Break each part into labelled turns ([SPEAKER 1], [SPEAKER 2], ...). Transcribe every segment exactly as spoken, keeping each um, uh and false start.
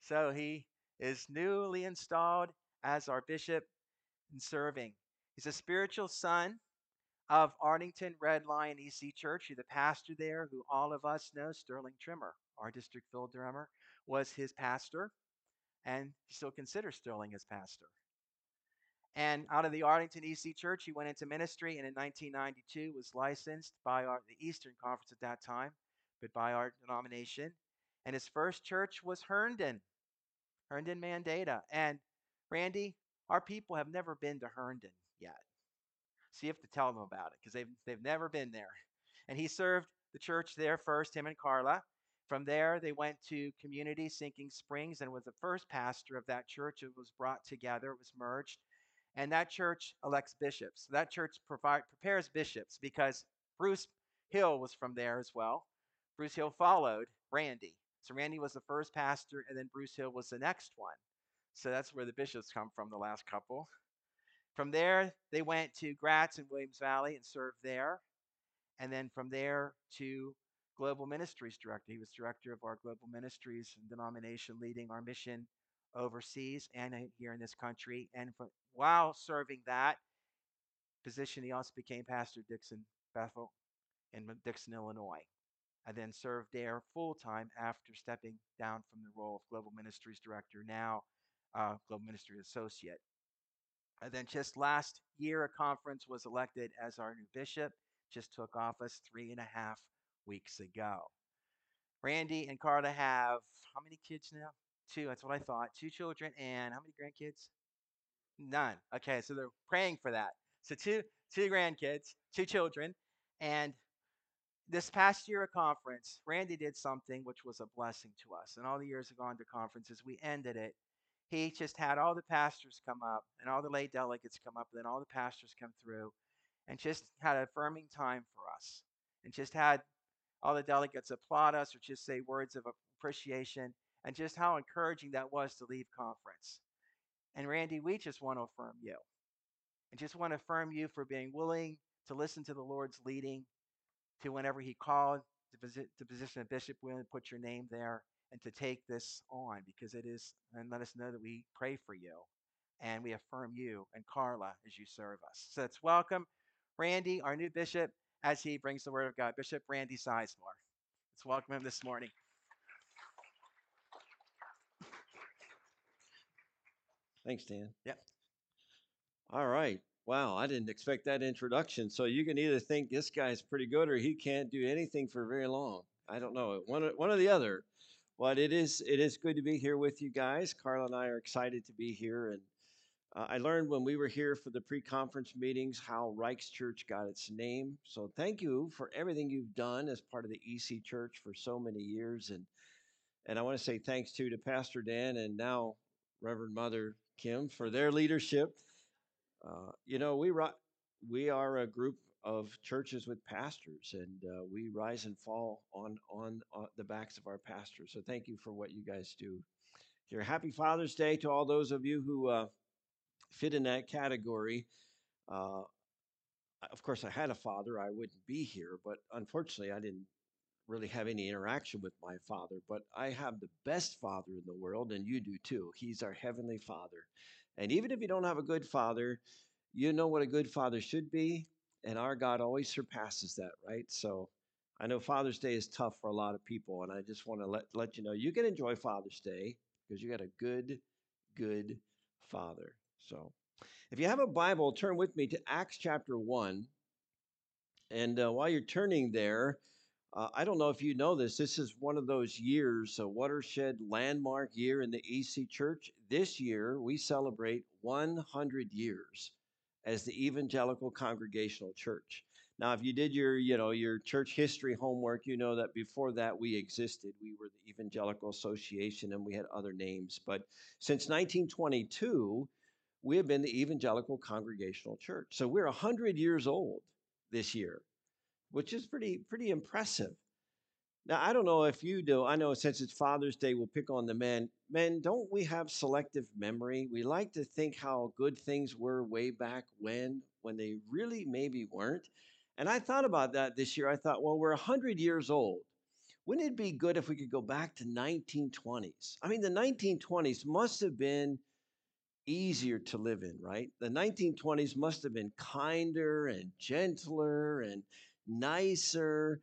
[SPEAKER 1] So he is newly installed as our bishop and serving. He's a spiritual son of Arlington Red Lion E C Church, who the pastor there, who all of us know, Sterling Trimmer, our district field drummer, was his pastor, and he still considers Sterling his pastor. And out of the Arlington E C Church, he went into ministry, and in nineteen ninety-two was licensed by our, the Eastern Conference at that time, but by our denomination. And his first church was Herndon, Herndon Mandata. And Randy, our people have never been to Herndon yet. So you have to tell them about it because they've, they've never been there. And he served the church there first, him and Carla. From there, they went to Community Sinking Springs and was the first pastor of that church. It was brought together, it was merged. And that church elects bishops. So that church provide, prepares bishops because Bruce Hill was from there as well. Bruce Hill followed Randy. So Randy was the first pastor, and then Bruce Hill was the next one. So that's where the bishops come from, the last couple. From there, they went to Gratz in Williams Valley and served there. And then from there to Global Ministries Director. He was director of our Global Ministries and denomination, leading our mission overseas and here in this country. And for, while serving that position, he also became Pastor Dixon Bethel in Dixon, Illinois. I then served there full time after stepping down from the role of Global Ministries Director, now uh, Global Ministry Associate. And then just last year, a conference was elected as our new bishop, just took office three and a half weeks ago. Randy and Carla have how many kids now? Two, that's what I thought. Two children and how many grandkids? None. Okay, so they're praying for that. So two two grandkids, two children, and this past year at conference, Randy did something which was a blessing to us. And all the years have gone to conferences, we ended it. He just had all the pastors come up and all the lay delegates come up, and then all the pastors come through and just had an affirming time for us. And just had all the delegates applaud us or just say words of appreciation, and just how encouraging that was to leave conference. And Randy, we just want to affirm you. And just want to affirm you for being willing to listen to the Lord's leading, to whenever he called to visit the position of bishop, willing to put your name there and to take this on, because it is, and let us know that we pray for you and we affirm you and Carla as you serve us. So let's welcome Randy, our new bishop, as he brings the word of God. Bishop Randy Sizemore. Let's welcome him this morning.
[SPEAKER 2] Thanks, Dan.
[SPEAKER 1] Yep.
[SPEAKER 2] All right. Wow, I didn't expect that introduction. So you can either think this guy's pretty good or he can't do anything for very long. I don't know, one or, one or the other. But it is it is good to be here with you guys. Carla and I are excited to be here. And uh, I learned when we were here for the pre-conference meetings how Reichs Church got its name. So thank you for everything you've done as part of the E C Church for so many years. And and I want to say thanks too to Pastor Dan and now Reverend Mother Kim for their leadership. Uh, you know, we we are a group of churches with pastors, and uh, we rise and fall on, on on the backs of our pastors. So thank you for what you guys do here. Happy Father's Day to all those of you who uh, fit in that category. Uh, of course, I had a father; I wouldn't be here, but unfortunately, I didn't really have any interaction with my father. But I have the best father in the world, and you do too. He's our heavenly Father, and even if you don't have a good father, you know what a good father should be, and our God always surpasses that, right? So I know Father's Day is tough for a lot of people, and I just want to let, let you know you can enjoy Father's Day because you got a good, good father. So if you have a Bible, turn with me to Acts chapter one. And uh, while you're turning there, uh, I don't know if you know this, this is one of those years, a watershed landmark year in the E C Church. This year, we celebrate one hundred years as the Evangelical Congregational Church. Now, if you did your, you know, your church history homework, you know that before that we existed. We were the Evangelical Association and we had other names. But since nineteen twenty-two, we have been the Evangelical Congregational Church. So we're one hundred years old this year, which is pretty pretty impressive. Now, I don't know if you do. I know since it's Father's Day, we'll pick on the men. Men, don't we have selective memory? We like to think how good things were way back when, when they really maybe weren't. And I thought about that this year. I thought, well, we're one hundred years old. Wouldn't it be good if we could go back to nineteen twenties? I mean, the nineteen twenties must have been easier to live in, right? The nineteen twenties must have been kinder and gentler and nicer.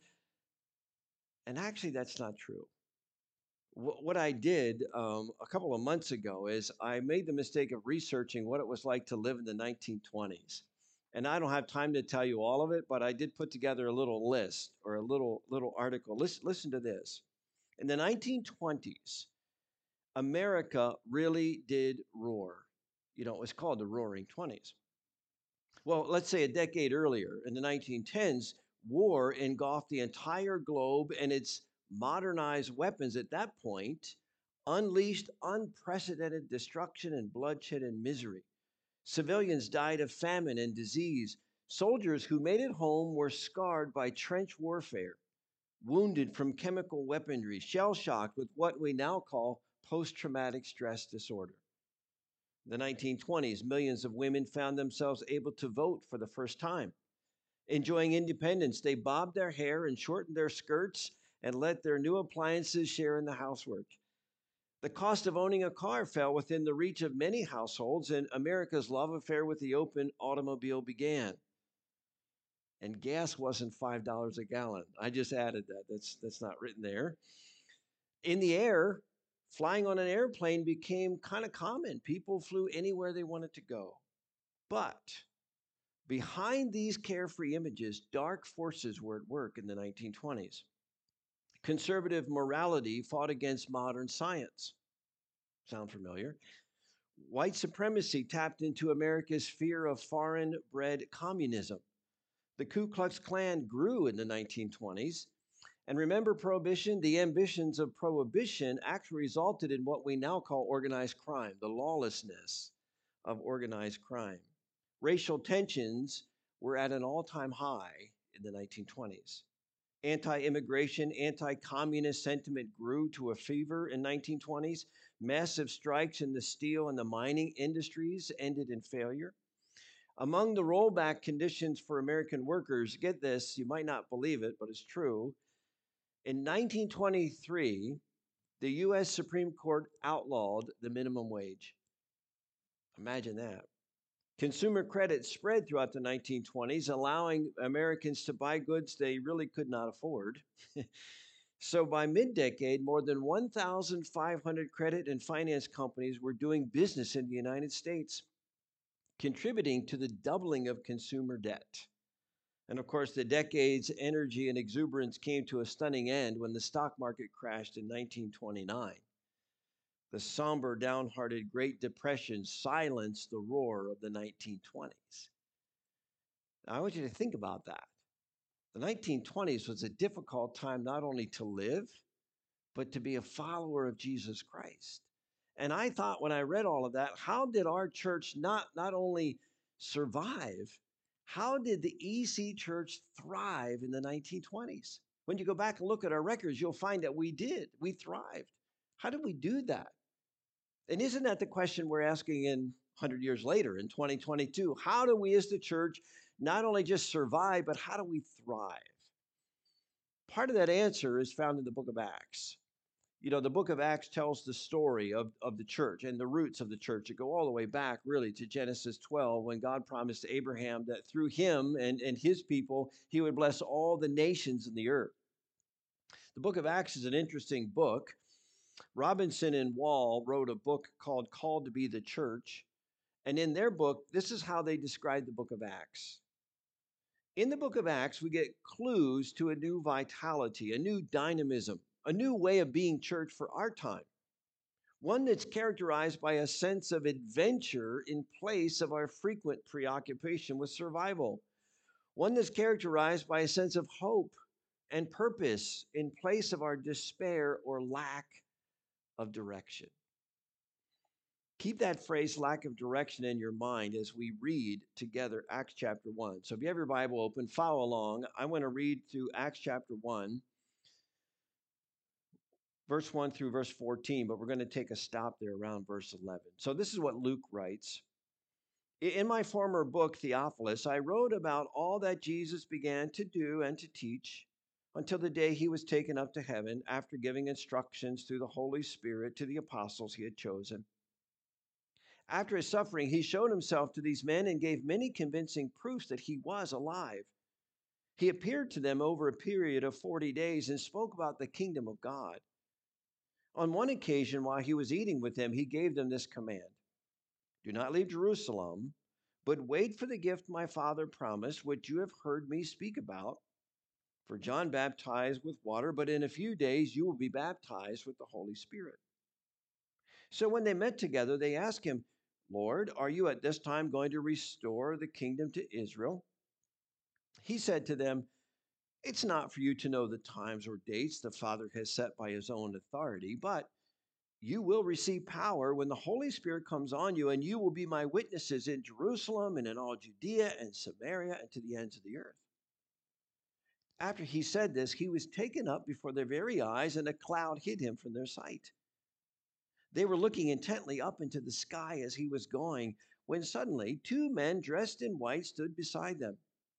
[SPEAKER 2] And actually, that's not true. Wh- What I did um, a couple of months ago is I made the mistake of researching what it was like to live in the nineteen twenties. And I don't have time to tell you all of it, but I did put together a little list or a little little article. Listen, listen to this. In the nineteen twenties, America really did roar. You know, it was called the Roaring Twenties. Well, let's say a decade earlier, in the nineteen tens, war engulfed the entire globe, and its modernized weapons at that point unleashed unprecedented destruction and bloodshed and misery. Civilians died of famine and disease. Soldiers who made it home were scarred by trench warfare, wounded from chemical weaponry, shell shocked with what we now call post traumatic stress disorder. In the nineteen twenties, millions of women found themselves able to vote for the first time. Enjoying independence, they bobbed their hair and shortened their skirts and let their new appliances share in the housework. The cost of owning a car fell within the reach of many households, and America's love affair with the open automobile began. And gas wasn't five dollars a gallon. I just added that. That's, that's not written there. In the air, flying on an airplane became kind of common. People flew anywhere they wanted to go. But behind these carefree images, dark forces were at work in the nineteen twenties. Conservative morality fought against modern science. Sound familiar? White supremacy tapped into America's fear of foreign bred communism. The Ku Klux Klan grew in the nineteen twenties. And remember Prohibition? The ambitions of Prohibition actually resulted in what we now call organized crime, the lawlessness of organized crime. Racial tensions were at an all time high in the nineteen twenties. Anti immigration, anti communist sentiment grew to a fever in nineteen twenties. Massive strikes in the steel and the mining industries ended in failure. Among the rollback conditions for American workers, get this, you might not believe it, but it's true. In nineteen twenty-three, the U S Supreme Court outlawed the minimum wage. Imagine that. Consumer credit spread throughout the nineteen twenties, allowing Americans to buy goods they really could not afford. So by mid decade, more than one thousand five hundred credit and finance companies were doing business in the United States, contributing to the doubling of consumer debt. And of course, the decade's energy and exuberance came to a stunning end when the stock market crashed in nineteen twenty-nine. The somber, downhearted Great Depression silenced the roar of the nineteen twenties. Now, I want you to think about that. The nineteen twenties was a difficult time not only to live, but to be a follower of Jesus Christ. And I thought when I read all of that, how did our church not, not only survive, how did the E C Church thrive in the nineteen twenties? When you go back and look at our records, you'll find that we did. We thrived. How did we do that? And isn't that the question we're asking in one hundred years later in twenty twenty-two? How do we as the church not only just survive, but how do we thrive? Part of that answer is found in the book of Acts. You know, the book of Acts tells the story of, of the church and the roots of the church. It go all the way back, really, to Genesis twelve, when God promised to Abraham that through him and, and his people, he would bless all the nations in the earth. The book of Acts is an interesting book. Robinson and Wall wrote a book called Called to Be the Church. And in their book, this is how they describe the book of Acts. In the book of Acts, we get clues to a new vitality, a new dynamism, a new way of being church for our time. One that's characterized by a sense of adventure in place of our frequent preoccupation with survival. One that's characterized by a sense of hope and purpose in place of our despair or lack of direction. Keep that phrase, lack of direction, in your mind as we read together Acts chapter one. So if you have your Bible open, follow along. I want to read through Acts chapter one, verse one through verse fourteen, but we're going to take a stop there around verse eleven. So this is what Luke writes. In my former book, Theophilus, I wrote about all that Jesus began to do and to teach until the day he was taken up to heaven after giving instructions through the Holy Spirit to the apostles he had chosen. After his suffering, he showed himself to these men and gave many convincing proofs that he was alive. He appeared to them over a period of forty days and spoke about the kingdom of God. On one occasion, while he was eating with them, he gave them this command: do not leave Jerusalem, but wait for the gift my Father promised, which you have heard me speak about. For John baptized with water, but in a few days you will be baptized with the Holy Spirit. So when they met together, they asked him, Lord, are you at this time going to restore the kingdom to Israel? He said to them, it's not for you to know the times or dates the Father has set by his own authority, but you will receive power when the Holy Spirit comes on you, and you will be my witnesses in Jerusalem and in all Judea and Samaria and to the ends of the earth. After he said this, he was taken up before their very eyes, and a cloud hid him from their sight. They were looking intently up into the sky as he was going, when suddenly two men dressed in white stood beside them.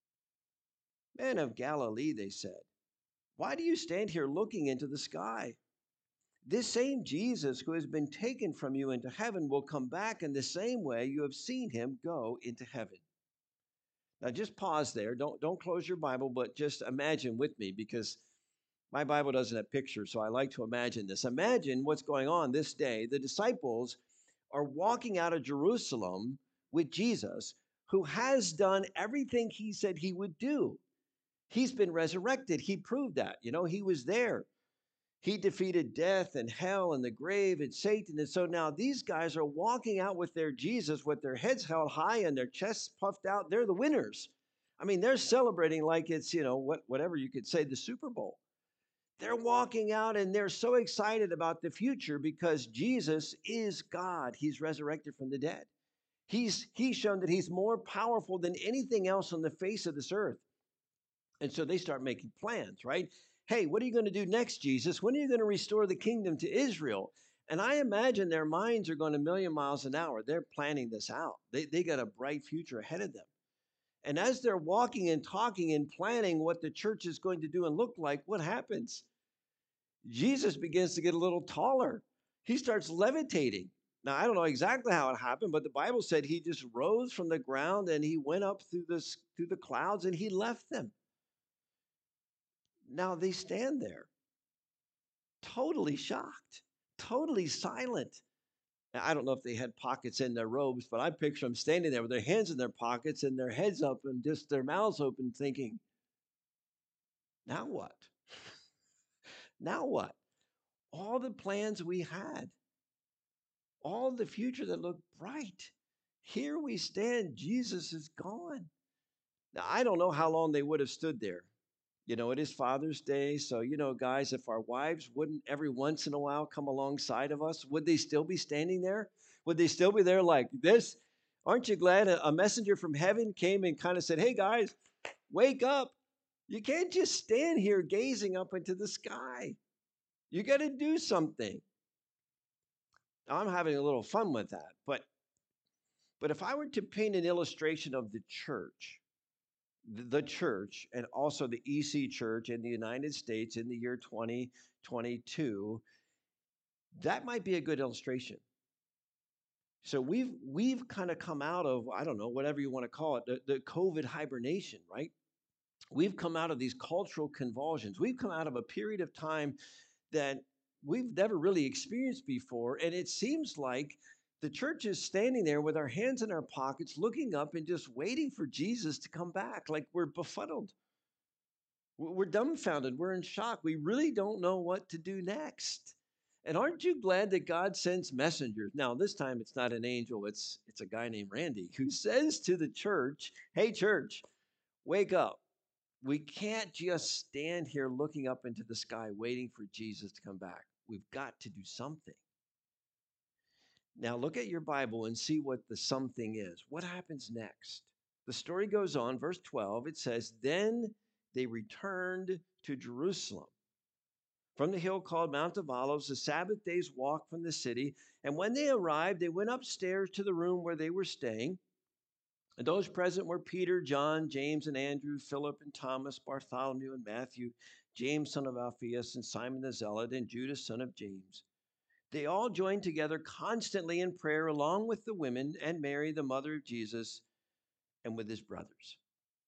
[SPEAKER 2] Men of Galilee, they said, why do you stand here looking into the sky? This same Jesus who has been taken from you into heaven will come back in the same way you have seen him go into heaven. Now just pause there. Don't, don't close your Bible, but just imagine with me, because my Bible doesn't have pictures, so I like to imagine this. Imagine what's going on this day. The disciples are walking out of Jerusalem with Jesus, who has done everything he said he would do. He's been resurrected. He proved that. You know, he was there. He defeated death and hell and the grave and Satan. And so now these guys are walking out with their Jesus with their heads held high and their chests puffed out. They're the winners. I mean, they're celebrating like it's, you know, what, whatever you could say, the Super Bowl. They're walking out and they're so excited about the future because Jesus is God. He's resurrected from the dead. He's, he's shown that he's more powerful than anything else on the face of this earth. And so they start making plans, right? Hey, what are you going to do next, Jesus? When are you going to restore the kingdom to Israel? And I imagine their minds are going a million miles an hour. They're planning this out. They, they got a bright future ahead of them. And as they're walking and talking and planning what the church is going to do and look like, what happens? Jesus begins to get a little taller. He starts levitating. Now, I don't know exactly how it happened, but the Bible said he just rose from the ground and he went up through, this, through the clouds and he left them. Now they stand there, totally shocked, totally silent. Now, I don't know if they had pockets in their robes, but I picture them standing there with their hands in their pockets and their heads up and just their mouths open, thinking, now what? Now what? All the plans we had, all the future that looked bright, here we stand, Jesus is gone. Now, I don't know how long they would have stood there. You know, it is Father's Day. So, you know, guys, if our wives wouldn't every once in a while come alongside of us, would they still be standing there? Would they still be there like this? Aren't you glad a, a messenger from heaven came and kind of said, hey, guys, wake up. You can't just stand here gazing up into the sky. You got to do something. Now, I'm having a little fun with that. But, but if I were to paint an illustration of the church, the church and also the E C Church in the United States in the year twenty twenty-two, that might be a good illustration. So we've we've kind of come out of, I don't know, whatever you want to call it, the, the COVID hibernation, right? We've come out of these cultural convulsions. We've come out of a period of time that we've never really experienced before. And it seems like the church is standing there with our hands in our pockets, looking up and just waiting for Jesus to come back, like we're befuddled. We're dumbfounded. We're in shock. We really don't know what to do next. And aren't you glad that God sends messengers? Now, this time it's not an angel. It's, it's a guy named Randy who says to the church, hey, church, wake up. We can't just stand here looking up into the sky waiting for Jesus to come back. We've got to do something. Now, look at your Bible and see what the something is. What happens next? The story goes on, verse twelve, it says, then they returned to Jerusalem from the hill called Mount of Olives, a Sabbath day's walk from the city. And when they arrived, they went upstairs to the room where they were staying. And those present were Peter, John, James, and Andrew, Philip and Thomas, Bartholomew and Matthew, James, son of Alphaeus, and Simon the Zealot, and Judas, son of James. They all joined together constantly in prayer along with the women and Mary, the mother of Jesus, and with his brothers.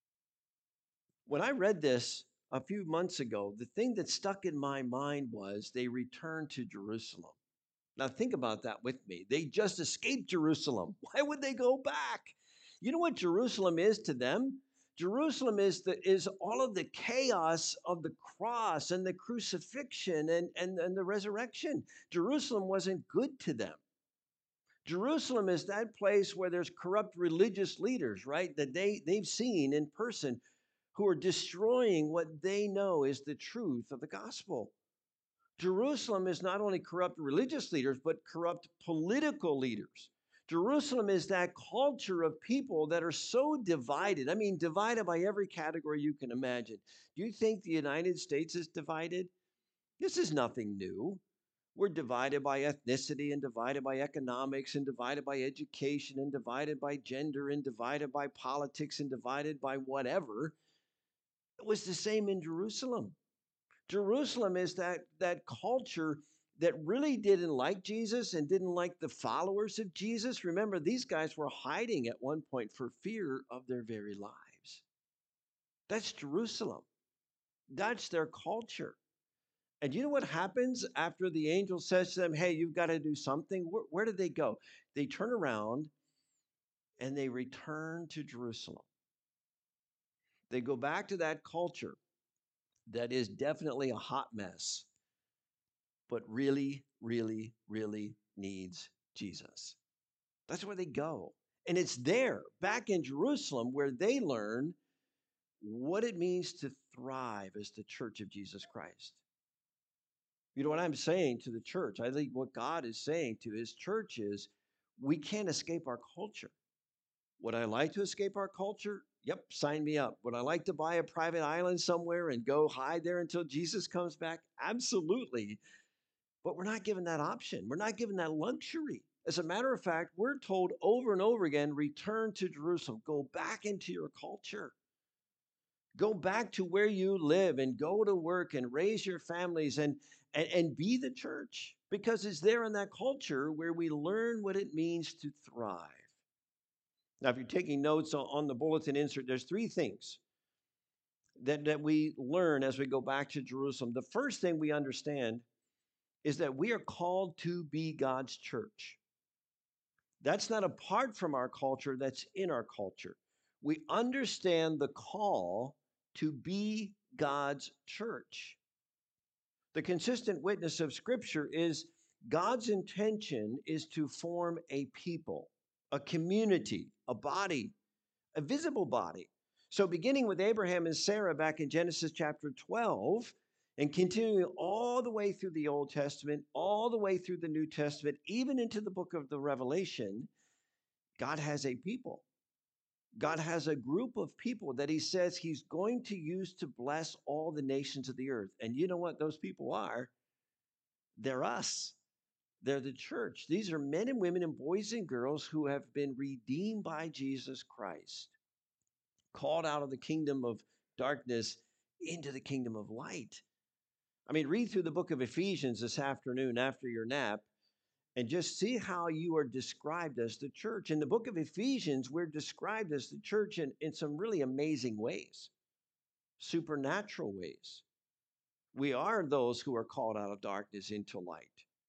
[SPEAKER 2] When I read this a few months ago, the thing that stuck in my mind was they returned to Jerusalem. Now, think about that with me. They just escaped Jerusalem. Why would they go back? You know what Jerusalem is to them? Jerusalem is the is all of the chaos of the cross and the crucifixion and, and, and the resurrection. Jerusalem wasn't good to them. Jerusalem is that place where there's corrupt religious leaders, right? That they, they've seen in person who are destroying what they know is the truth of the gospel. Jerusalem is not only corrupt religious leaders, but corrupt political leaders. Jerusalem is that culture of people that are so divided. I mean, divided by every category you can imagine. Do you think the United States is divided? This is nothing new. We're divided by ethnicity and divided by economics and divided by education and divided by gender and divided by politics and divided by whatever. It was the same in Jerusalem. Jerusalem is that, that culture that really didn't like Jesus and didn't like the followers of Jesus. Remember, these guys were hiding at one point for fear of their very lives. That's Jerusalem. That's their culture. And you know what happens after the angel says to them, hey, you've got to do something? Where, where did they go? They turn around and they return to Jerusalem. They go back to that culture that is definitely a hot mess, but really, really, really needs Jesus. That's where they go. And it's there, back in Jerusalem, where they learn what it means to thrive as the church of Jesus Christ. You know what I'm saying to the church? I think what God is saying to his church is we can't escape our culture. Would I like to escape our culture? Yep, sign me up. Would I like to buy a private island somewhere and go hide there until Jesus comes back? Absolutely. But we're not given that option. We're not given that luxury. As a matter of fact, we're told over and over again, return to Jerusalem. Go back into your culture. Go back to where you live and go to work and raise your families and, and, and be the church, because it's there in that culture where we learn what it means to thrive. Now, if you're taking notes on, on the bulletin insert, there's three things that, that we learn as we go back to Jerusalem. The first thing we understand is that we are called to be God's church. That's not apart from our culture, that's in our culture. We understand the call to be God's church. The consistent witness of Scripture is God's intention is to form a people, a community, a body, a visible body. So, beginning with Abraham and Sarah back in Genesis chapter twelve, and continuing all the way through the Old Testament, all the way through the New Testament, even into the book of the Revelation, God has a people. God has a group of people that he says he's going to use to bless all the nations of the earth. And you know what those people are? They're us. They're the church. These are men and women and boys and girls who have been redeemed by Jesus Christ, called out of the kingdom of darkness into the kingdom of light. I mean, read through the book of Ephesians this afternoon after your nap and just see how you are described as the church. In the book of Ephesians, we're described as the church in, in some really amazing ways, supernatural ways. We are those who are called out of darkness into light.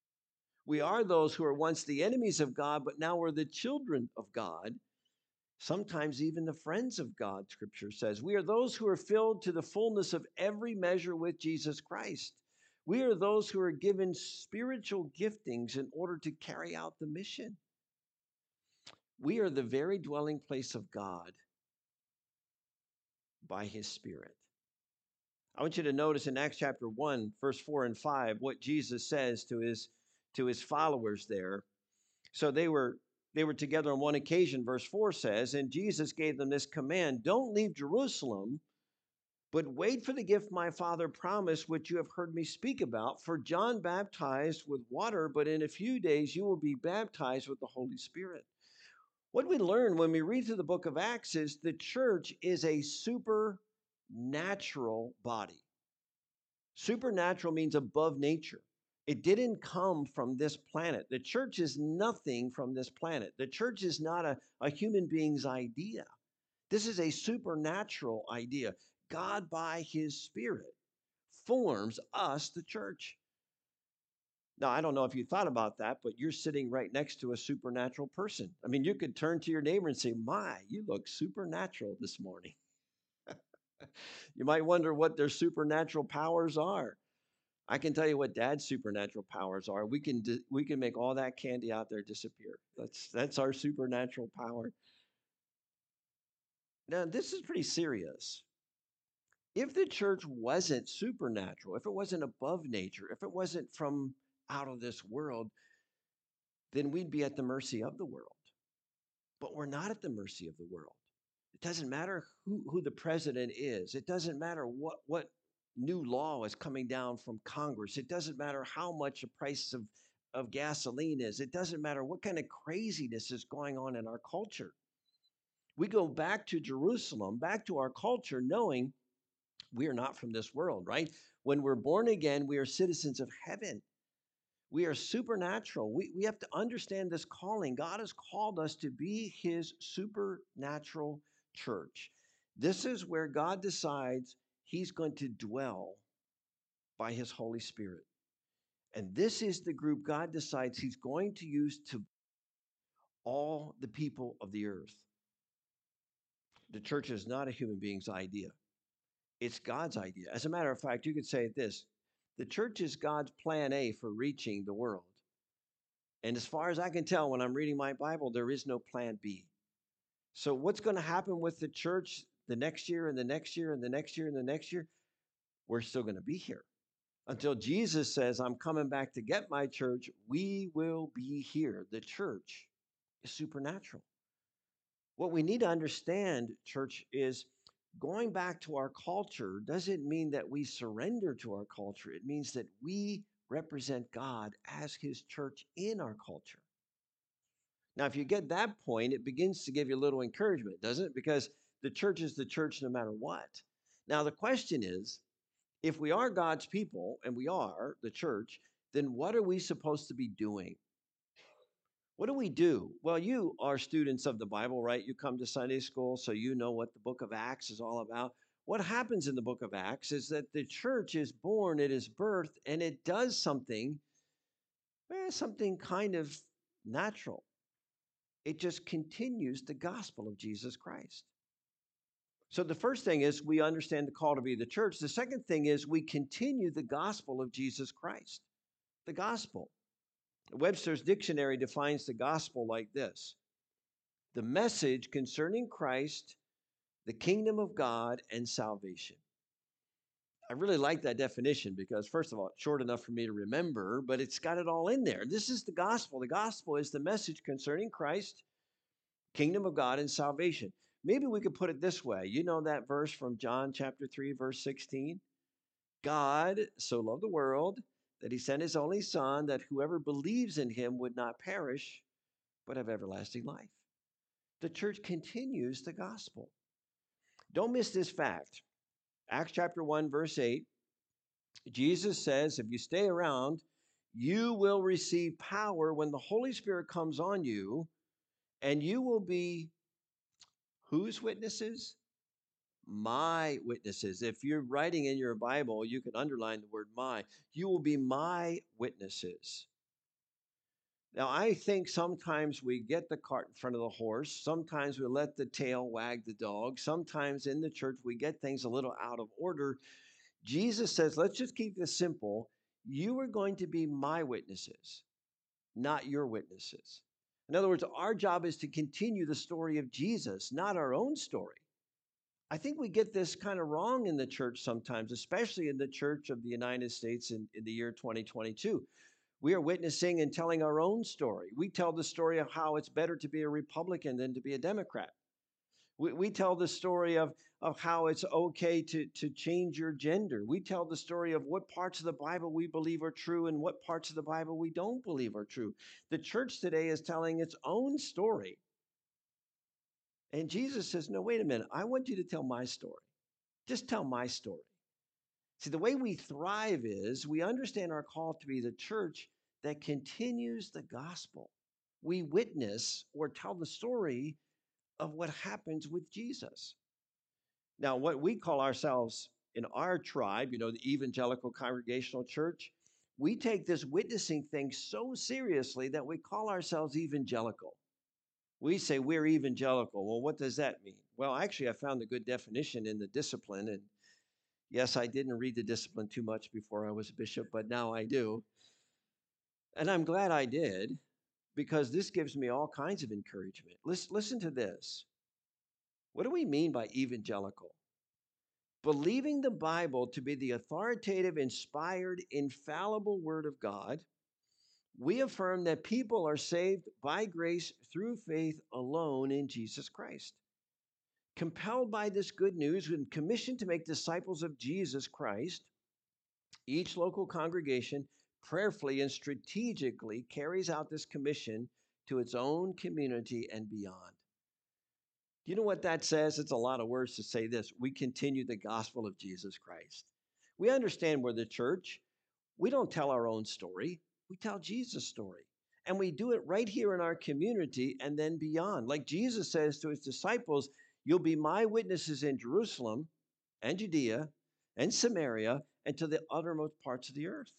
[SPEAKER 2] We are those who are once the enemies of God, but now we're the children of God, sometimes even the friends of God, Scripture says. We are those who are filled to the fullness of every measure with Jesus Christ. We are those who are given spiritual giftings in order to carry out the mission. We are the very dwelling place of God by his Spirit. I want you to notice in Acts chapter one, verse four and five, what Jesus says to his, to his followers there. So they were, they were together on one occasion, verse four says, and Jesus gave them this command, don't leave Jerusalem, but wait for the gift my Father promised, which you have heard me speak about. For John baptized with water, but in a few days you will be baptized with the Holy Spirit. What we learn when we read through the book of Acts is the church is a supernatural body. Supernatural means above nature. It didn't come from this planet. The church is nothing from this planet. The church is not a, a human being's idea. This is a supernatural idea. God, by his Spirit, forms us, the church. Now, I don't know if you thought about that, but you're sitting right next to a supernatural person. I mean, you could turn to your neighbor and say, My, you look supernatural this morning. You might wonder what their supernatural powers are. I can tell you what Dad's supernatural powers are. We can di- we can make all that candy out there disappear. That's that's our supernatural power. Now, this is pretty serious. If the church wasn't supernatural, if it wasn't above nature, if it wasn't from out of this world, then we'd be at the mercy of the world. But we're not at the mercy of the world. It doesn't matter who, who the president is. It doesn't matter what, what new law is coming down from Congress. It doesn't matter how much the price of, of gasoline is. It doesn't matter what kind of craziness is going on in our culture. We go back to Jerusalem, back to our culture, knowing we are not from this world, right? When we're born again, we are citizens of heaven. We are supernatural. We, we have to understand this calling. God has called us to be his supernatural church. This is where God decides he's going to dwell by his Holy Spirit. And this is the group God decides he's going to use to all the people of the earth. The church is not a human being's idea. It's God's idea. As a matter of fact, you could say this: the church is God's plan A for reaching the world. And as far as I can tell, when I'm reading my Bible, there is no plan B. So, what's going to happen with the church the next year and the next year and the next year and the next year? We're still going to be here. Until Jesus says, I'm coming back to get my church, we will be here. The church is supernatural. What we need to understand, church, is going back to our culture doesn't mean that we surrender to our culture. It means that we represent God as his church in our culture. Now, if you get that point, it begins to give you a little encouragement, doesn't it? Because the church is the church no matter what. Now, the question is, if we are God's people, and we are the church, then what are we supposed to be doing? What do we do? Well, you are students of the Bible, right? You come to Sunday school, so you know what the book of Acts is all about. What happens in the book of Acts is that the church is born, it is birthed, and it does something, eh, something kind of natural. It just continues the gospel of Jesus Christ. So the first thing is we understand the call to be the church. The second thing is we continue the gospel of Jesus Christ. The gospel. Webster's dictionary defines the gospel like this: the message concerning Christ, the kingdom of God, and salvation. I really like that definition because, first of all, it's short enough for me to remember, but it's got it all in there. This is the gospel. The gospel is the message concerning Christ, kingdom of God, and salvation. Maybe we could put it this way. You know that verse from John chapter three, verse sixteen? God so loved the world that he sent his only Son, that whoever believes in him would not perish, but have everlasting life. The church continues the gospel. Don't miss this fact. Acts chapter one, verse eight, Jesus says, if you stay around, you will receive power when the Holy Spirit comes on you, and you will be whose witnesses? My witnesses. If you're writing in your Bible, you can underline the word my. You will be my witnesses. Now, I think sometimes we get the cart in front of the horse. Sometimes we let the tail wag the dog. Sometimes in the church, we get things a little out of order. Jesus says, let's just keep this simple. You are going to be my witnesses, not your witnesses. In other words, our job is to continue the story of Jesus, not our own story. I think we get this kind of wrong in the church sometimes, especially in the church of the United States in, in the year twenty twenty-two. We are witnessing and telling our own story. We tell the story of how it's better to be a Republican than to be a Democrat. We, we tell the story of, of how it's okay to, to change your gender. We tell the story of what parts of the Bible we believe are true and what parts of the Bible we don't believe are true. The church today is telling its own story. And Jesus says, no, wait a minute. I want you to tell my story. Just tell my story. See, the way we thrive is we understand our call to be the church that continues the gospel. We witness or tell the story of what happens with Jesus. Now, what we call ourselves in our tribe, you know, the Evangelical Congregational Church, we take this witnessing thing so seriously that we call ourselves evangelical. We say we're evangelical. Well, what does that mean? Well, actually, I found a good definition in the discipline. And yes, I didn't read the discipline too much before I was a bishop, but now I do. And I'm glad I did because this gives me all kinds of encouragement. Listen, listen to this. What do we mean by evangelical? Believing the Bible to be the authoritative, inspired, infallible Word of God, we affirm that people are saved by grace through faith alone in Jesus Christ. Compelled by this good news and commissioned to make disciples of Jesus Christ, each local congregation prayerfully and strategically carries out this commission to its own community and beyond. Do you know what that says? It's a lot of words to say this. We continue the gospel of Jesus Christ. We understand we're the church. We don't tell our own story. We tell Jesus' story. And we do it right here in our community and then beyond. Like Jesus says to his disciples, you'll be my witnesses in Jerusalem and Judea and Samaria and to the uttermost parts of the earth.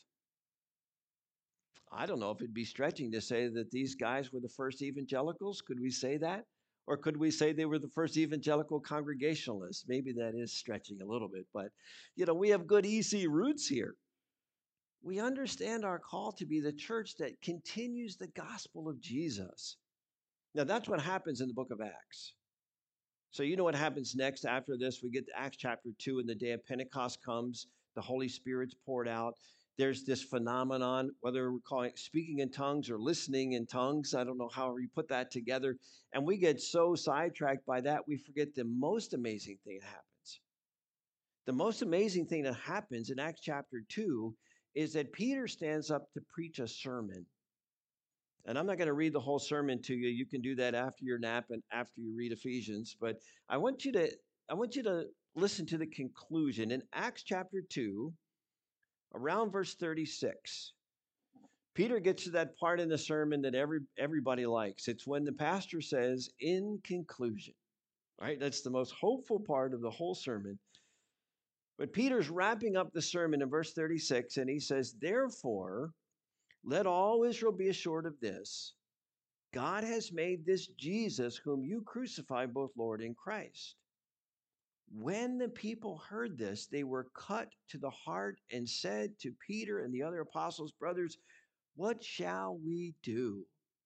[SPEAKER 2] I don't know if it'd be stretching to say that these guys were the first evangelicals. Could we say that? Or could we say they were the first evangelical congregationalists? Maybe that is stretching a little bit, but you know, we have good E C roots here. We understand our call to be the church that continues the gospel of Jesus. Now, that's what happens in the book of Acts. So, you know what happens next after this? We get to Acts chapter two, and the day of Pentecost comes, the Holy Spirit's poured out. There's this phenomenon, whether we're calling it speaking in tongues or listening in tongues. I don't know how you put that together. And we get so sidetracked by that, we forget the most amazing thing that happens. The most amazing thing that happens in Acts chapter two is that Peter stands up to preach a sermon. And I'm not going to read the whole sermon to you. You can do that after your nap and after you read Ephesians. But I want you to, I want you to listen to the conclusion. In Acts chapter two, around verse thirty-six, Peter gets to that part in the sermon that every, everybody likes. It's when the pastor says, in conclusion, right? That's the most hopeful part of the whole sermon. But Peter's wrapping up the sermon in verse thirty-six, and he says, therefore, let all Israel be assured of this. God has made this Jesus, whom you crucified, both Lord and Christ. When the people heard this, they were cut to the heart and said to Peter and the other apostles, brothers, what shall we do?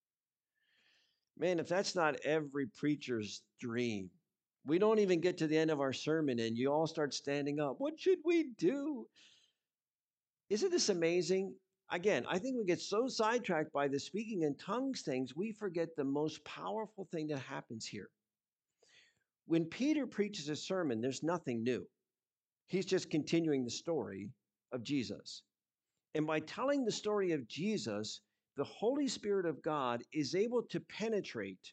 [SPEAKER 2] Man, if that's not every preacher's dream, we don't even get to the end of our sermon and you all start standing up. What should we do? Isn't this amazing? Again, I think we get so sidetracked by the speaking in tongues things, we forget the most powerful thing that happens here. When Peter preaches a sermon, there's nothing new. He's just continuing the story of Jesus. And by telling the story of Jesus, the Holy Spirit of God is able to penetrate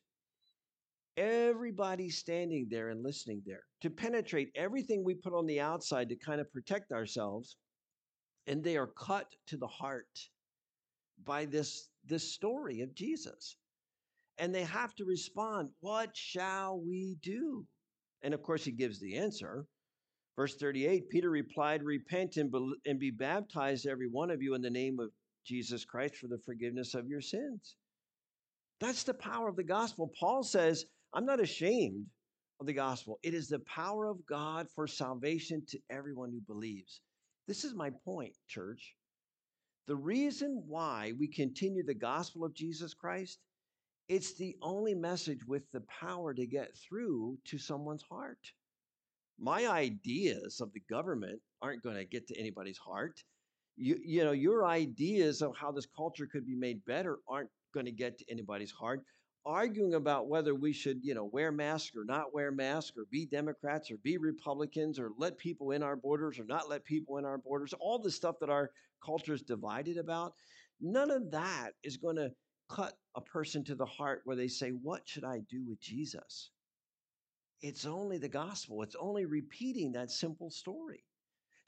[SPEAKER 2] everybody standing there and listening there, to penetrate everything we put on the outside to kind of protect ourselves. And they are cut to the heart by this, this story of Jesus. And they have to respond, what shall we do? And of course, he gives the answer. Verse thirty-eight, Peter replied, repent and, be, and be baptized, every one of you, in the name of Jesus Christ for the forgiveness of your sins. That's the power of the gospel. Paul says, I'm not ashamed of the gospel. It is the power of God for salvation to everyone who believes. This is my point, church. The reason why we continue the gospel of Jesus Christ, it's the only message with the power to get through to someone's heart. My ideas of the government aren't going to get to anybody's heart. You, you know, your ideas of how this culture could be made better aren't going to get to anybody's heart. Arguing about whether we should, you know, wear masks or not wear masks, or be Democrats or be Republicans, or let people in our borders or not let people in our borders, all the stuff that our culture is divided about, none of that is going to cut a person to the heart where they say, what should I do with Jesus? It's only the gospel. It's only repeating that simple story.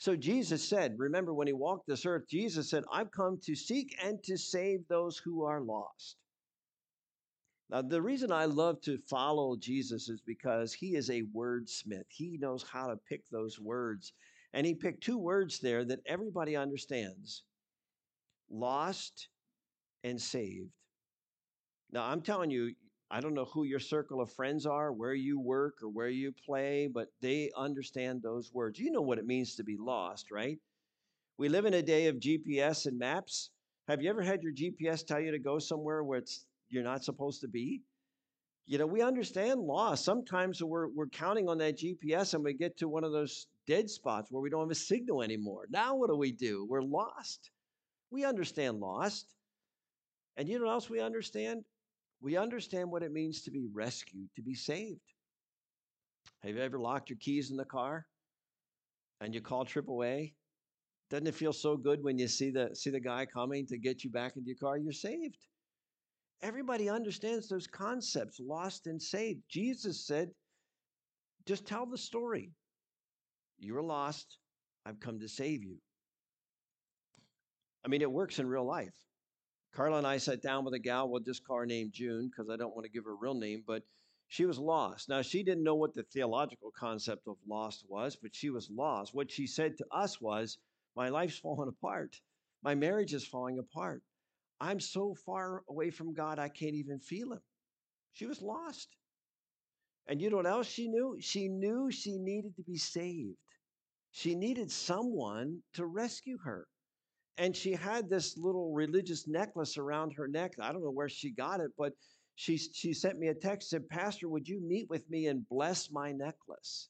[SPEAKER 2] So Jesus said, remember when he walked this earth, Jesus said, I've come to seek and to save those who are lost. Now, the reason I love to follow Jesus is because he is a wordsmith. He knows how to pick those words. And he picked two words there that everybody understands: lost and saved. Now, I'm telling you, I don't know who your circle of friends are, where you work, or where you play, but they understand those words. You know what it means to be lost, right? We live in a day of G P S and maps. Have you ever had your G P S tell you to go somewhere where it's you're not supposed to be? You know, we understand loss. Sometimes we're we're counting on that G P S and we get to one of those dead spots where we don't have a signal anymore. Now what do we do? We're lost. We understand lost. And you know what else we understand? We understand what it means to be rescued, to be saved. Have you ever locked your keys in the car and you call triple A? Doesn't it feel so good when you see the see the guy coming to get you back into your car? You're saved. Everybody understands those concepts, lost and saved. Jesus said, just tell the story. You were lost. I've come to save you. I mean, it works in real life. Carla and I sat down with a gal, we'll just call her name June because I don't want to give her a real name, but she was lost. Now, she didn't know what the theological concept of lost was, but she was lost. What she said to us was, my life's falling apart. My marriage is falling apart. I'm so far away from God, I can't even feel him. She was lost. And you know what else she knew? She knew she needed to be saved. She needed someone to rescue her. And she had this little religious necklace around her neck. I don't know where she got it, but she, she sent me a text, said, Pastor, would you meet with me and bless my necklace?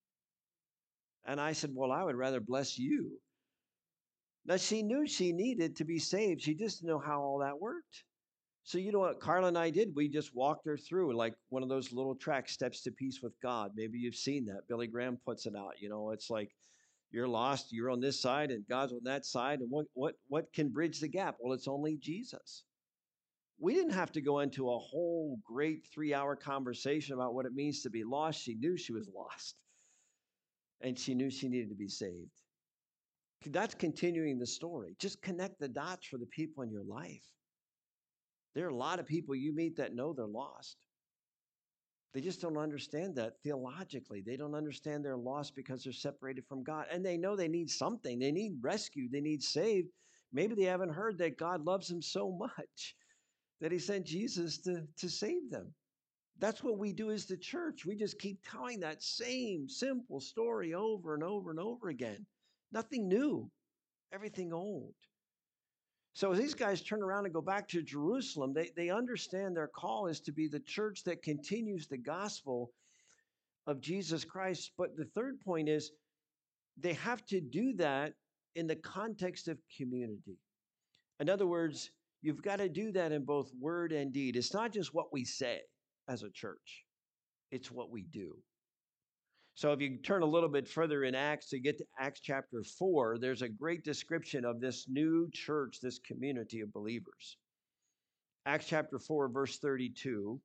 [SPEAKER 2] And I said, well, I would rather bless you. Now, she knew she needed to be saved. She just didn't know how all that worked. So you know what Carla and I did? We just walked her through like one of those little tracks, Steps to Peace with God. Maybe you've seen that. Billy Graham puts it out. You know, it's like you're lost, you're on this side, and God's on that side. And what what what can bridge the gap? Well, it's only Jesus. We didn't have to go into a whole great three-hour conversation about what it means to be lost. She knew she was lost, and she knew she needed to be saved. That's continuing the story. Just connect the dots for the people in your life. There are a lot of people you meet that know they're lost. They just don't understand that theologically. They don't understand they're lost because they're separated from God. And they know they need something. They need rescued. They need saved. Maybe they haven't heard that God loves them so much that he sent Jesus to, to save them. That's what we do as the church. We just keep telling that same simple story over and over and over again. Nothing new, everything old. So as these guys turn around and go back to Jerusalem, they, they understand their call is to be the church that continues the gospel of Jesus Christ. But the third point is they have to do that in the context of community. In other words, you've got to do that in both word and deed. It's not just what we say as a church, it's what we do. So if you turn a little bit further in Acts to get to Acts chapter four, there's a great description of this new church, this community of believers. Acts chapter four, verse thirty-two.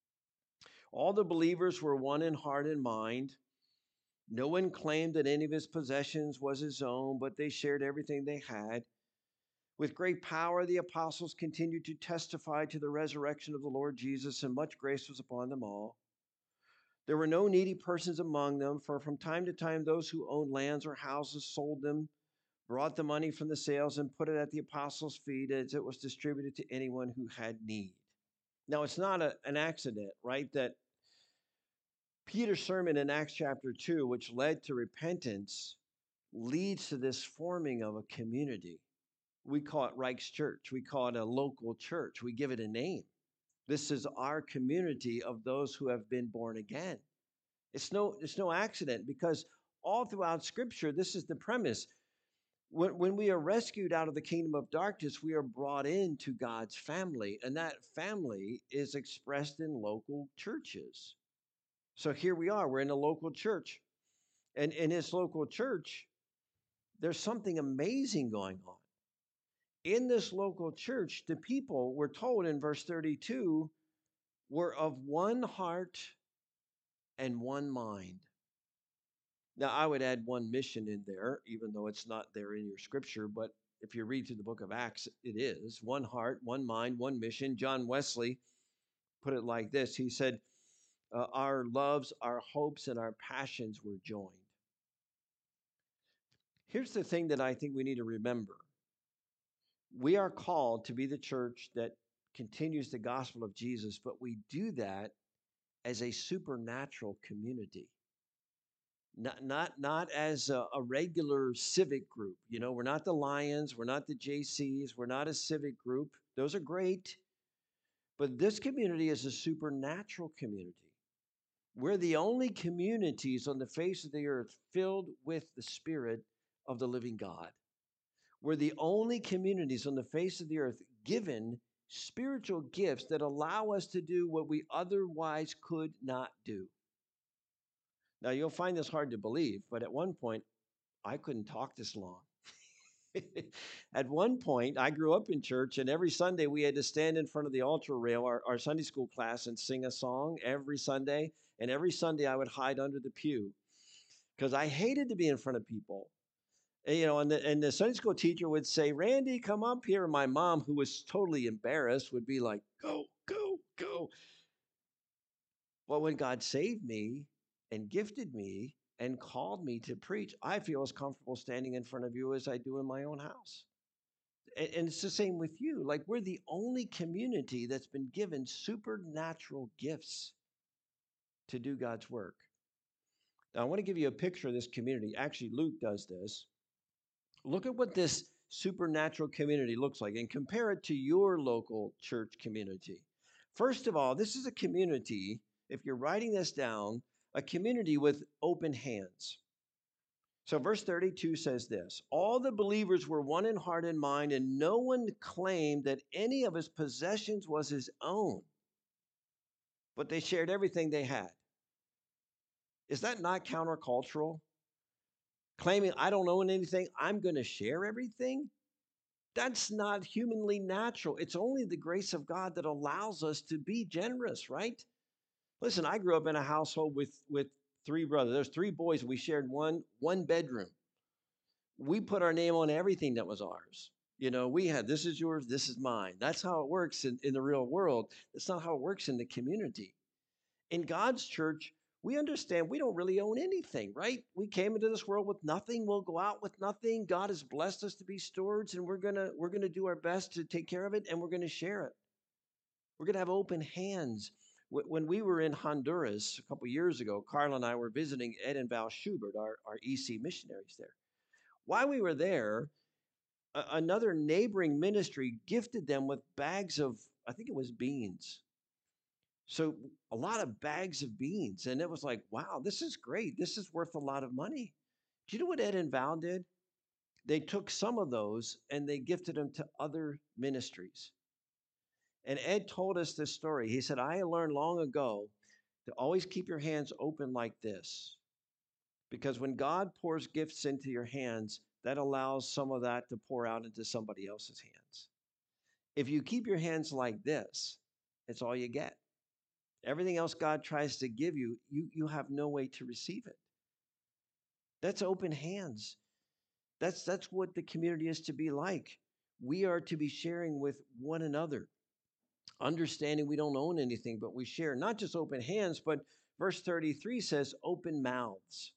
[SPEAKER 2] All the believers were one in heart and mind. No one claimed that any of his possessions was his own, but they shared everything they had. With great power, the apostles continued to testify to the resurrection of the Lord Jesus, and much grace was upon them all. There were no needy persons among them, for from time to time those who owned lands or houses sold them, brought the money from the sales, and put it at the apostles' feet as it was distributed to anyone who had need. Now, it's not a, an accident, right, that Peter's sermon in Acts chapter two, which led to repentance, leads to this forming of a community. We call it Reich's Church. We call it a local church. We give it a name. This is our community of those who have been born again. It's no, it's no accident because all throughout Scripture, this is the premise. When, when we are rescued out of the kingdom of darkness, we are brought into God's family, and that family is expressed in local churches. So here we are, we're in a local church. And in this local church, there's something amazing going on. In this local church, the people, we're told in verse thirty-two, were of one heart and one mind. Now, I would add one mission in there, even though it's not there in your scripture, but if you read through the book of Acts, it is one heart, one mind, one mission. John Wesley put it like this. He said, uh, our loves, our hopes, and our passions were joined. Here's the thing that I think we need to remember. We are called to be the church that continues the gospel of Jesus, but we do that as a supernatural community. Not, not, not as a, a regular civic group. You know, we're not the Lions, we're not the J Cs, we're not a civic group. Those are great. But this community is a supernatural community. We're the only communities on the face of the earth filled with the Spirit of the living God. We're the only communities on the face of the earth given spiritual gifts that allow us to do what we otherwise could not do. Now, you'll find this hard to believe, but at one point, I couldn't talk this long. At one point, I grew up in church, and every Sunday we had to stand in front of the altar rail, our, our Sunday school class, and sing a song every Sunday. And every Sunday I would hide under the pew because I hated to be in front of people. And, you know, and the, and the Sunday school teacher would say, Randy, come up here. And my mom, who was totally embarrassed, would be like, go, go, go. Well, when God saved me and gifted me and called me to preach, I feel as comfortable standing in front of you as I do in my own house. And, and it's the same with you. Like, we're the only community that's been given supernatural gifts to do God's work. Now, I want to give you a picture of this community. Actually, Luke does this. Look at what this supernatural community looks like and compare it to your local church community. First of all, this is a community, if you're writing this down, a community with open hands. So verse thirty-two says this, all the believers were one in heart and mind, and no one claimed that any of his possessions was his own, but they shared everything they had. Is that not countercultural? Claiming I don't own anything, I'm going to share everything? That's not humanly natural. It's only the grace of God that allows us to be generous, right? Listen, I grew up in a household with, with three brothers. There's three boys. We shared one, one bedroom. We put our name on everything that was ours. You know, we had, this is yours, this is mine. That's how it works in, in the real world. That's not how it works in the community. In God's church, we understand we don't really own anything, right? We came into this world with nothing. We'll go out with nothing. God has blessed us to be stewards, and we're gonna we're gonna do our best to take care of it, and we're gonna share it. We're gonna have open hands. When we were in Honduras a couple years ago, Carl and I were visiting Ed and Val Schubert, our, our E C missionaries there. While we were there, a, another neighboring ministry gifted them with bags of, I think it was beans. So a lot of bags of beans. And it was like, wow, this is great. This is worth a lot of money. Do you know what Ed and Val did? They took some of those and they gifted them to other ministries. And Ed told us this story. He said, I learned long ago to always keep your hands open like this. Because when God pours gifts into your hands, that allows some of that to pour out into somebody else's hands. If you keep your hands like this, it's all you get. Everything else God tries to give you, you, you have no way to receive it. That's open hands. That's, that's what the community is to be like. We are to be sharing with one another, understanding we don't own anything, but we share. Not just open hands, but verse thirty-three says open mouths.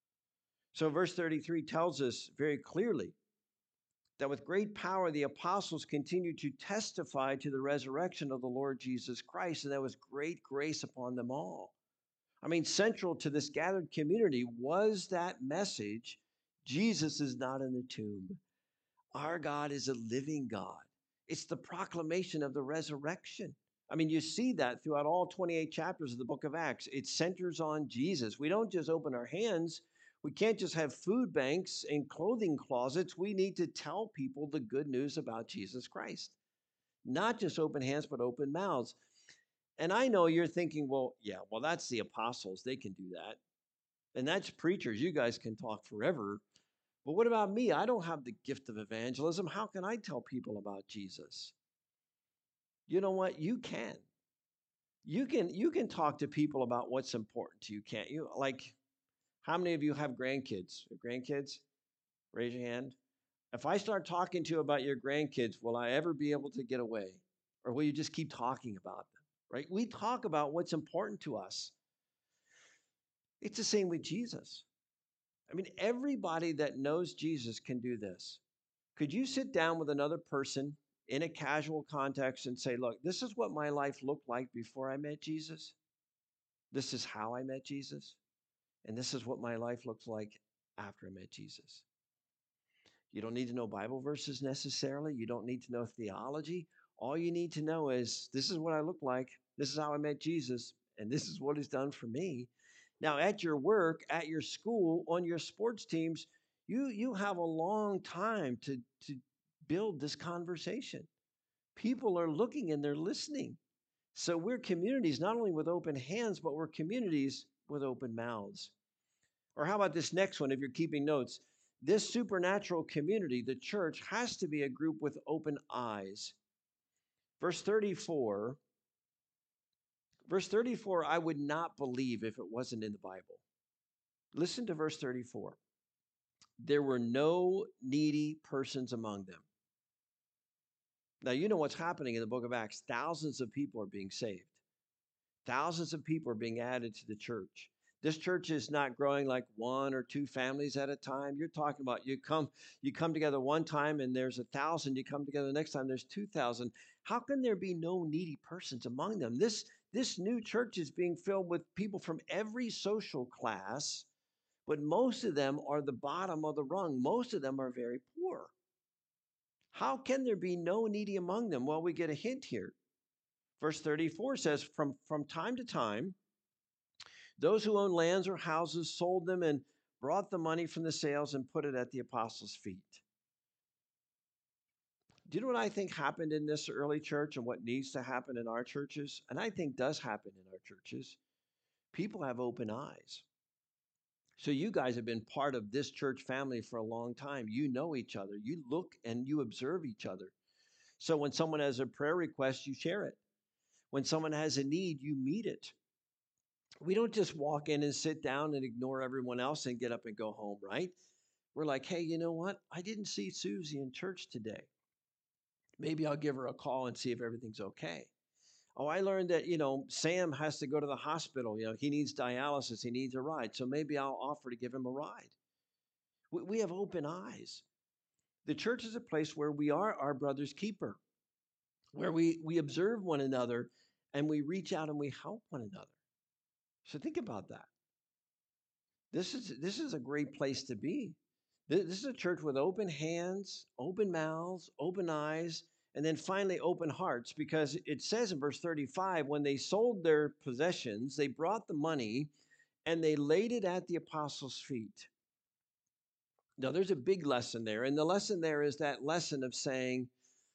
[SPEAKER 2] So verse thirty-three tells us very clearly that with great power the apostles continued to testify to the resurrection of the Lord Jesus Christ, and there was great grace upon them all. I mean, central to this gathered community was that message, Jesus is not in the tomb. Our God is a living God. It's the proclamation of the resurrection. I mean, you see that throughout all twenty-eight chapters of the book of Acts. It centers on Jesus. We don't just open our hands. We can't just have food banks and clothing closets. We need to tell people the good news about Jesus Christ. Not just open hands, but open mouths. And I know you're thinking, well, yeah, well, that's the apostles. They can do that. And that's preachers. You guys can talk forever. But what about me? I don't have the gift of evangelism. How can I tell people about Jesus? You know what? You can. You can you can talk to people about what's important to you, can't you? Like, How many of you have grandkids? Grandkids? Raise your hand. If I start talking to you about your grandkids, will I ever be able to get away? Or will you just keep talking about them? Right? We talk about what's important to us. It's the same with Jesus. I mean, everybody that knows Jesus can do this. Could you sit down with another person in a casual context and say, look, this is what my life looked like before I met Jesus? This is how I met Jesus. And this is what my life looks like after I met Jesus. You don't need to know Bible verses necessarily. You don't need to know theology. All you need to know is this is what I look like. This is how I met Jesus. And this is what he's done for me. Now, at your work, at your school, on your sports teams, you, you have a long time to, to build this conversation. People are looking and they're listening. So we're communities not only with open hands, but we're communities with open mouths. Or how about this next one if you're keeping notes? This supernatural community, the church, has to be a group with open eyes. Verse thirty-four, verse thirty-four, I would not believe if it wasn't in the Bible. Listen to verse thirty-four. There were no needy persons among them. Now, you know what's happening in the book of Acts. Thousands of people are being saved. Thousands of people are being added to the church. This church is not growing like one or two families at a time. You're talking about you come you come together one time and there's a thousand. You come together the next time there's two thousand. How can there be no needy persons among them? This this new church is being filled with people from every social class, but most of them are the bottom of the rung. Most of them are very poor. How can there be no needy among them? Well, we get a hint here. Verse thirty-four says, from, from time to time, those who owned lands or houses sold them and brought the money from the sales and put it at the apostles' feet. Do you know what I think happened in this early church and what needs to happen in our churches? And I think does happen in our churches. People have open eyes. So you guys have been part of this church family for a long time. You know each other. You look and you observe each other. So when someone has a prayer request, you share it. When someone has a need, you meet it. We don't just walk in and sit down and ignore everyone else and get up and go home, right? We're like, hey, you know what? I didn't see Susie in church today. Maybe I'll give her a call and see if everything's okay. Oh, I learned that, you know, Sam has to go to the hospital. You know, he needs dialysis. He needs a ride. So maybe I'll offer to give him a ride. We, we have open eyes. The church is a place where we are our brother's keeper, where we, we observe one another and we reach out and we help one another. So think about that. This is this is a great place to be. This, this is a church with open hands, open mouths, open eyes, and then finally open hearts, because it says in verse thirty-five, when they sold their possessions, they brought the money and they laid it at the apostles' feet. Now, there's a big lesson there, and the lesson there is that lesson of saying,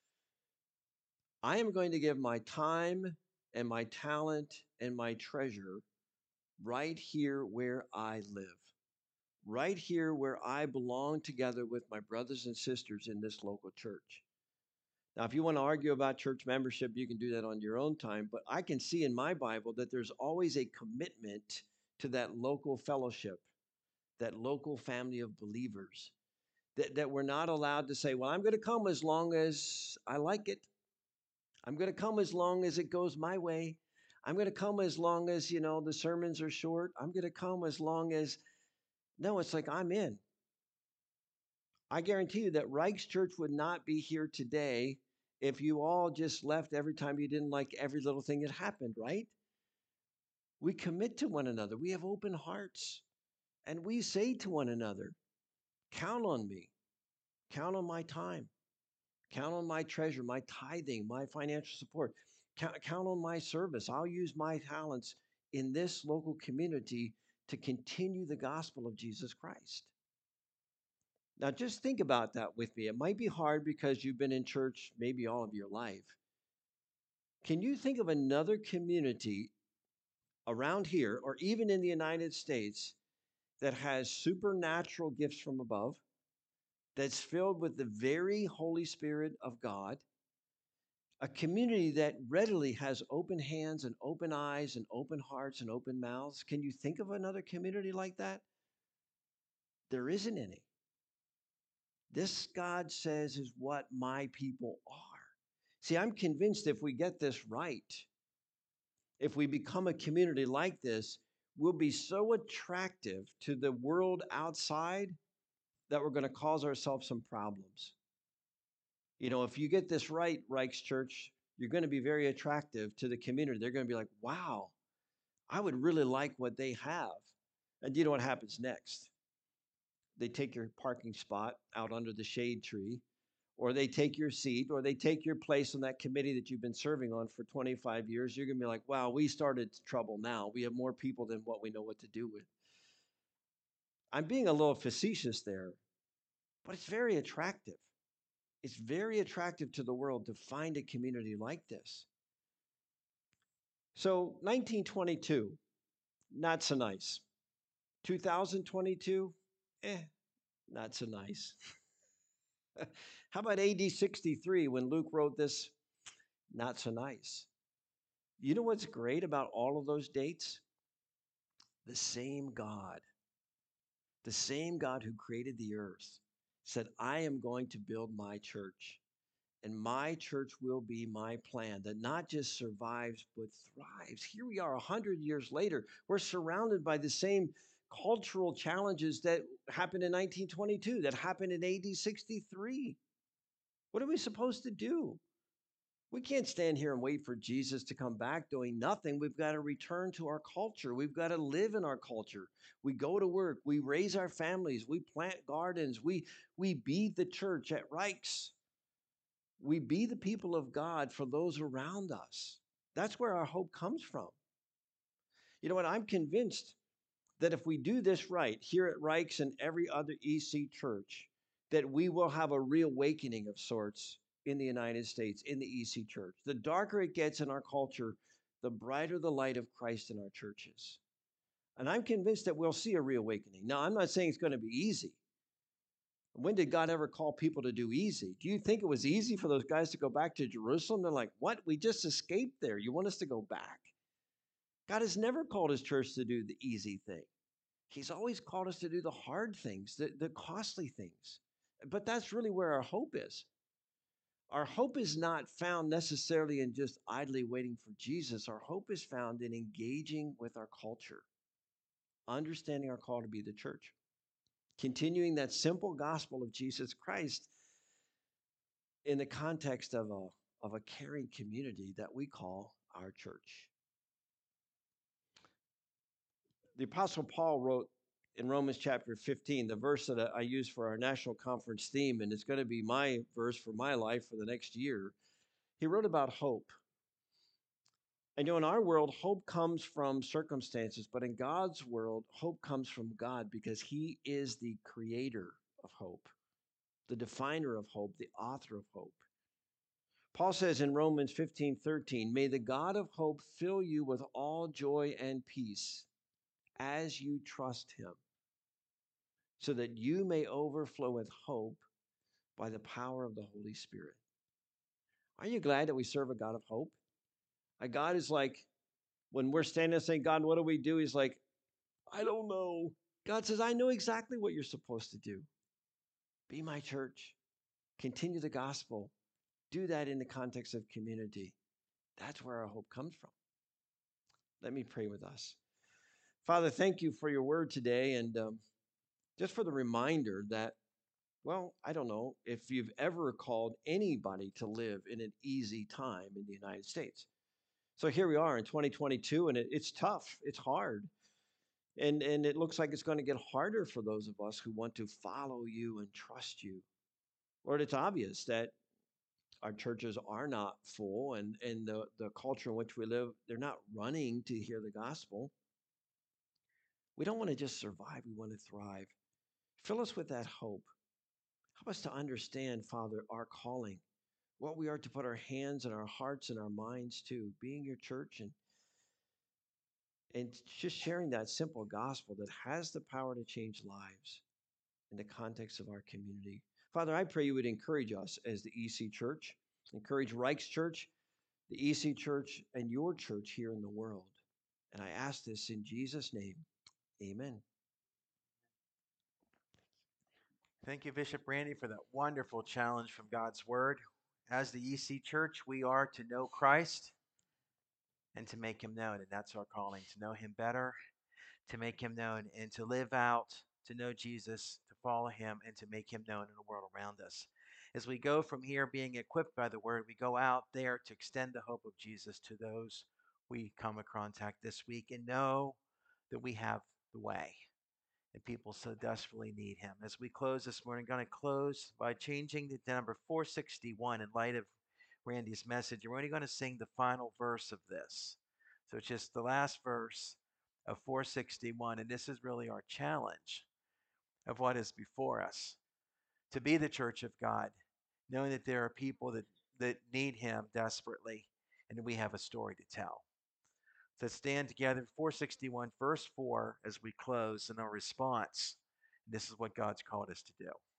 [SPEAKER 2] I am going to give my time and my talent and my treasure right here where I live, right here where I belong together with my brothers and sisters in this local church. Now, if you want to argue about church membership, you can do that on your own time, but I can see in my Bible that there's always a commitment to that local fellowship, that local family of believers, that, that we're not allowed to say, well, I'm going to come as long as I like it. I'm going to come as long as it goes my way. I'm going to come as long as, you know, the sermons are short. I'm going to come as long as, no, it's like I'm in. I guarantee you that Reich's Church would not be here today if you all just left every time you didn't like every little thing that happened, right? We commit to one another. We have open hearts. And we say to one another, count on me. Count on my time. Count on my treasure, my tithing, my financial support. Count, count on my service. I'll use my talents in this local community to continue the gospel of Jesus Christ. Now, just think about that with me. It might be hard because you've been in church maybe all of your life. Can you think of another community around here or even in the United States that has supernatural gifts from above, that's filled with the very Holy Spirit of God, a community that readily has open hands and open eyes and open hearts and open mouths? Can you think of another community like that? There isn't any. This, God says, is what my people are. See, I'm convinced if we get this right, if we become a community like this, we'll be so attractive to the world outside that we're going to cause ourselves some problems. You know, if you get this right, Reichs Church, you're going to be very attractive to the community. They're going to be like, wow, I would really like what they have. And you know what happens next? They take your parking spot out under the shade tree, or they take your seat, or they take your place on that committee that you've been serving on for twenty-five years. You're going to be like, wow, we started trouble now. We have more people than what we know what to do with. I'm being a little facetious there, but it's very attractive. It's very attractive to the world to find a community like this. So, nineteen twenty-two, not so nice. two thousand twenty-two, eh, not so nice. How about A D sixty-three when Luke wrote this? Not so nice. You know what's great about all of those dates? The same God, the same God who created the earth, said, I am going to build my church. And my church will be my plan that not just survives, but thrives. Here we are a hundred years later. We're surrounded by the same cultural challenges that happened in nineteen twenty-two, that happened in A D sixty-three. What are we supposed to do? We can't stand here and wait for Jesus to come back doing nothing. We've got to return to our culture. We've got to live in our culture. We go to work. We raise our families. We plant gardens. We, we be the church at Reichs. We be the people of God for those around us. That's where our hope comes from. You know what? I'm convinced that if we do this right here at Reichs and every other E C church, that we will have a reawakening of sorts in the United States, in the E C church. The darker it gets in our culture, the brighter the light of Christ in our churches. And I'm convinced that we'll see a reawakening. Now, I'm not saying it's going to be easy. When did God ever call people to do easy? Do you think it was easy for those guys to go back to Jerusalem? They're like, what? We just escaped there. You want us to go back? God has never called his church to do the easy thing. He's always called us to do the hard things, the, the costly things. But that's really where our hope is. Our hope is not found necessarily in just idly waiting for Jesus. Our hope is found in engaging with our culture, understanding our call to be the church, continuing that simple gospel of Jesus Christ in the context of a, of a caring community that we call our church. The Apostle Paul wrote in Romans chapter fifteen, the verse that I use for our national conference theme, and it's going to be my verse for my life for the next year. He wrote about hope. And you know, in our world, hope comes from circumstances, but in God's world, hope comes from God because he is the creator of hope, the definer of hope, the author of hope. Paul says in Romans fifteen thirteen, may the God of hope fill you with all joy and peace as you trust him, so that you may overflow with hope by the power of the Holy Spirit. Are you glad that we serve a God of hope? A God is like, when we're standing there saying, God, what do we do? He's like, I don't know. God says, I know exactly what you're supposed to do. Be my church. Continue the gospel. Do that in the context of community. That's where our hope comes from. Let me pray with us. Father, thank you for your word today, and um, just for the reminder that, well, I don't know if you've ever called anybody to live in an easy time in the United States. So here we are in twenty twenty-two, and it, it's tough. It's hard. And, and it looks like it's going to get harder for those of us who want to follow you and trust you. Lord, it's obvious that our churches are not full, and, and the, the culture in which we live, they're not running to hear the gospel. We don't want to just survive. We want to thrive. Fill us with that hope. Help us to understand, Father, our calling, what we are to put our hands and our hearts and our minds to, being your church, and, and just sharing that simple gospel that has the power to change lives in the context of our community. Father, I pray you would encourage us as the E C Church, encourage Reichs Church, the E C Church, and your church here in the world. And I ask this in Jesus' name. Amen.
[SPEAKER 1] Thank you, Bishop Randy, for that wonderful challenge from God's Word. As the E C Church, we are to know Christ and to make him known. And that's our calling, to know him better, to make him known, and to live out, to know Jesus, to follow him, and to make him known in the world around us. As we go from here being equipped by the word, we go out there to extend the hope of Jesus to those we come in contact this week and know that we have the way and people so desperately need him. As we close this morning, I'm going to close by changing the number four sixty-one in light of Randy's message. We're only going to sing the final verse of this. So it's just the last verse of four sixty-one. And this is really our challenge of what is before us to be the church of God, knowing that there are people that, that need him desperately and that we have a story to tell. So stand together, four sixty-one, verse four, as we close in our response. This is what God's called us to do.